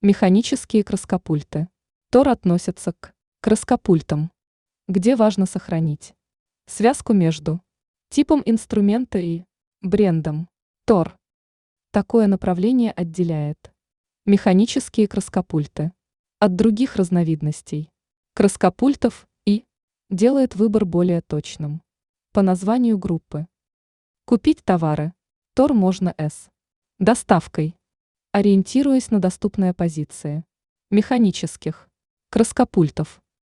Механические краскопульты. Тор относится к краскопультам, где важно сохранить связку между типом инструмента и брендом. Тор. Такое направление отделяет механические краскопульты от других разновидностей краскопультов и делает выбор более точным. По названию группы. Купить товары Тор можно с доставкой, ориентируясь на доступные позиции механических краскопультов.